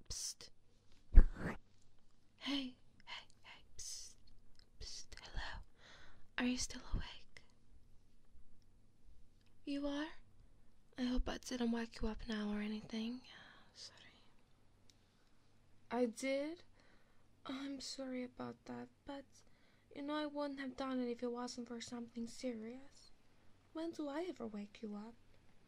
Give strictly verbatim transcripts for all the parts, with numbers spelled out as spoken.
Psst. Hey, hey, hey, psst, psst, hello. Are you still awake? You are? I hope I didn't wake you up now or anything. Sorry. I did? I'm sorry about that, but you know I wouldn't have done it if it wasn't for something serious. When do I ever wake you up?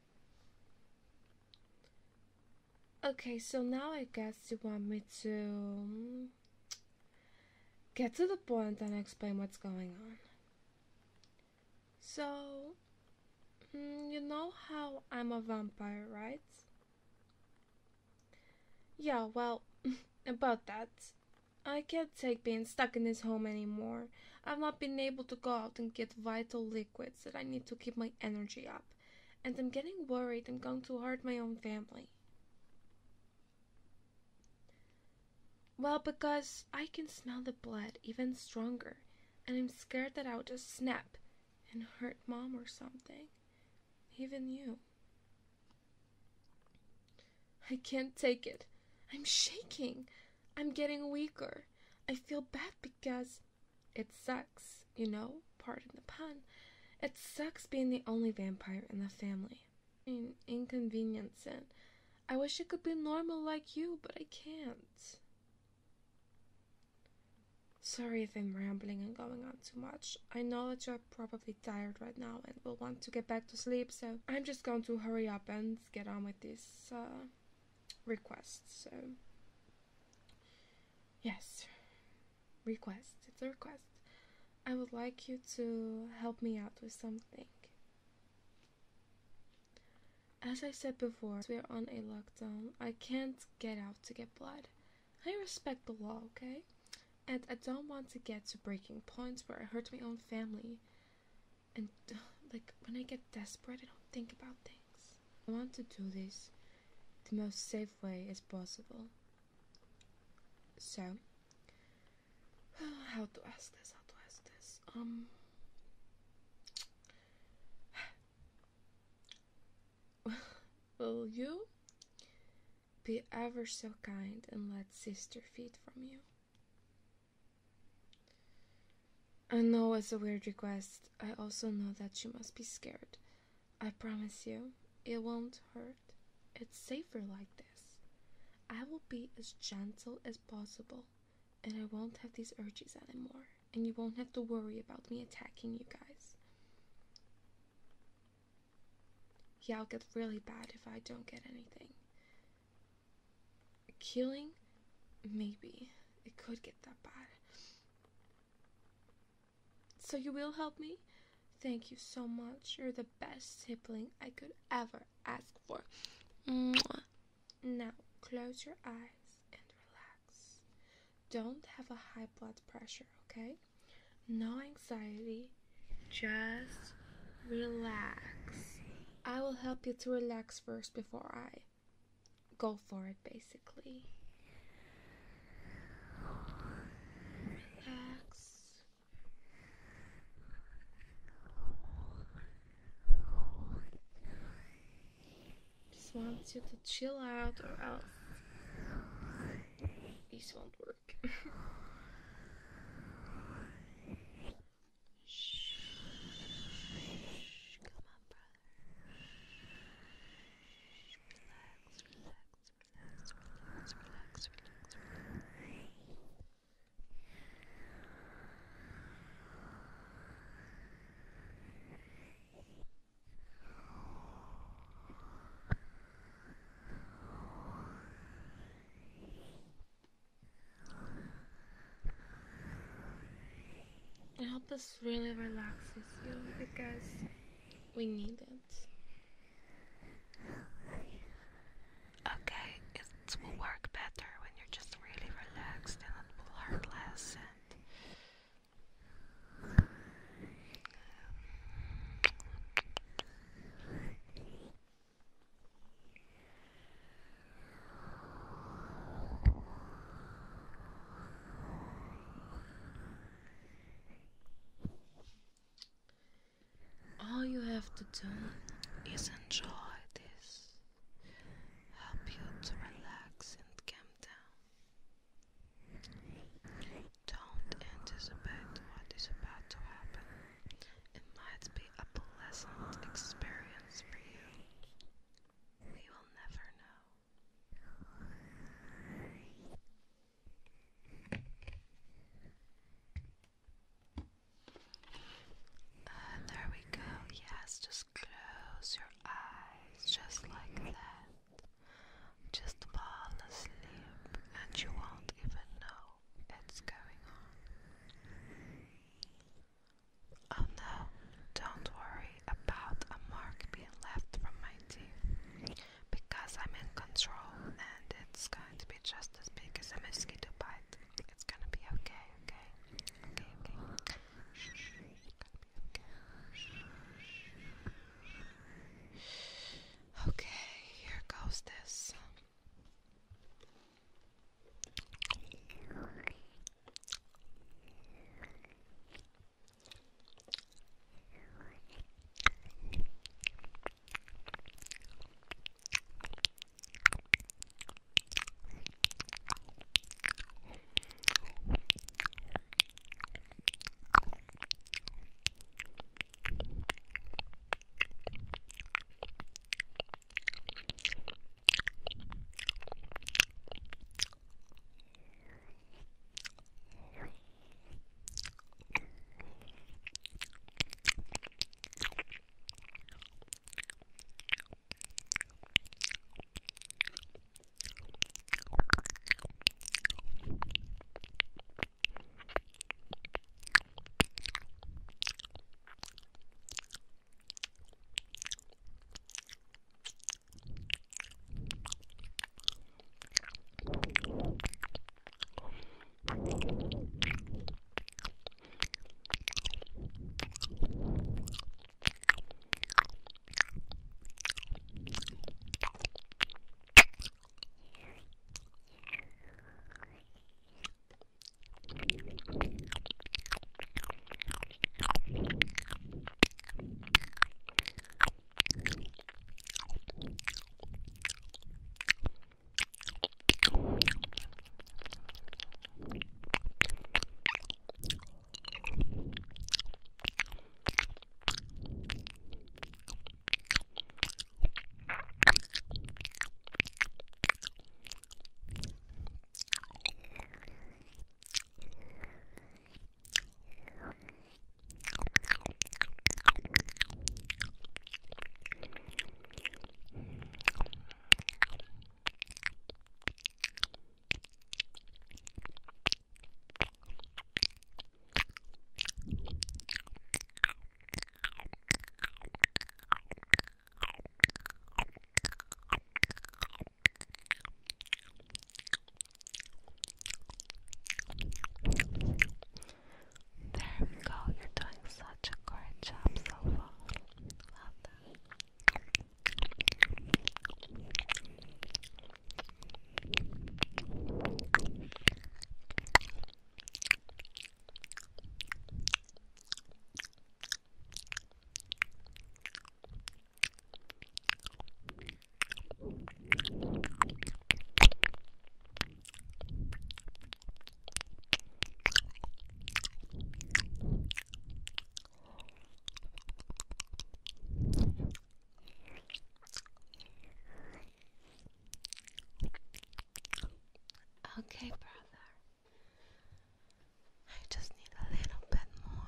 Okay, so now I guess you want me to mm, get to the point and explain what's going on. So, mm, you know how I'm a vampire, right? Yeah, well, about that. I can't take being stuck in this home anymore. I've not been able to go out and get vital liquids that I need to keep my energy up. And I'm getting worried I'm going to hurt my own family. Well, because I can smell the blood even stronger, and I'm scared that I'll just snap and hurt Mom or something. Even you. I can't take it. I'm shaking. I'm getting weaker. I feel bad because it sucks, you know, pardon the pun. It sucks being the only vampire in the family. I mean, inconveniencing. I wish I could be normal like you, but I can't. Sorry if I'm rambling and going on too much. I know that you're probably tired right now and will want to get back to sleep, so I'm just going to hurry up and get on with this uh, request. So, yes, request. It's a request. I would like you to help me out with something. As I said before, we are on a lockdown. I can't get out to get blood. I respect the law, okay? And I don't want to get to breaking points where I hurt my own family. And, uh, like, when I get desperate, I don't think about things. I want to do this the most safe way as possible. So, how to ask this? How to ask this? Um... Will you be ever so kind and let sister feed from you? I know it's a weird request. I also know that you must be scared. I promise you, it won't hurt. It's safer like this. I will be as gentle as possible, and I won't have these urges anymore, and you won't have to worry about me attacking you guys. Yeah, I'll get really bad if I don't get anything. Killing? Maybe. It could get that bad. So you will help me? Thank you so much. You're the best sibling I could ever ask for. Mwah. Now, close your eyes and relax. Don't have a high blood pressure, okay? No anxiety. Just relax. I will help you to relax first before I go for it, basically. Relax. Just want you to chill out or else this won't work. Shh. Come on, brother. Relax, relax, relax, relax, relax, relax. I hope this really relaxes you because we need it. Okay, it will work better when you're just really relaxed and it will hurt less. And all you have to do is enjoy this. Help you to relax and calm down. it's just as big as a mosquito bite. It's gonna be okay, okay? Okay, okay. Shh, shh, it's gonna be okay. Okay, here goes this. Okay, brother. I just need a little bit more.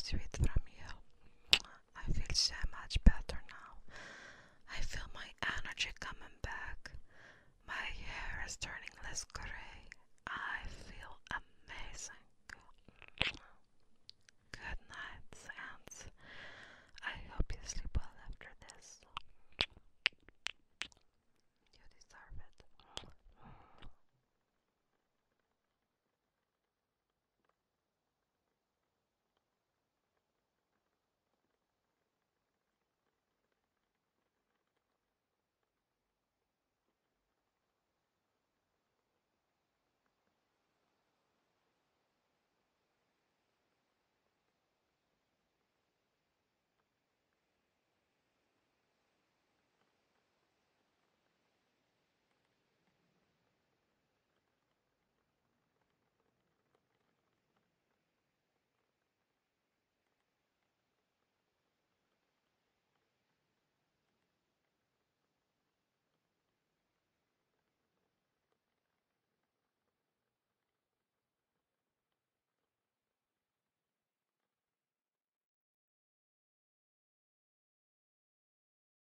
sweet friend.